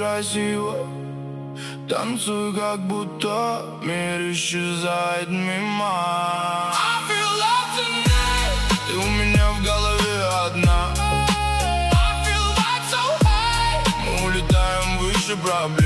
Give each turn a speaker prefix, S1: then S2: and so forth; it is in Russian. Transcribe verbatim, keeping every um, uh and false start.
S1: красиво. Танцуй, как будто мир исчезает мимо. I feel love tonight. Ты у меня в голове одна. I feel like so high. Мы улетаем выше проблем.